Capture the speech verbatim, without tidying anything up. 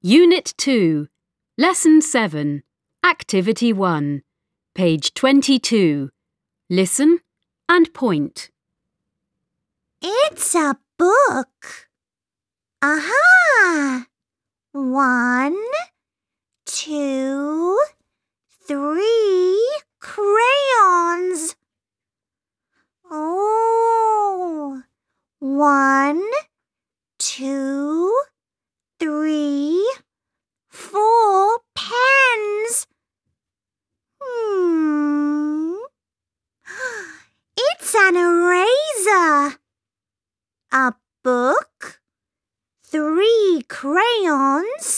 Unit two, Lesson seven, Activity one, page twenty-two. Listen and point. It's a book. Aha! One, two, three crayons. Oh, one, two, three, four pens. Hmm. It's an eraser. A book, three crayons,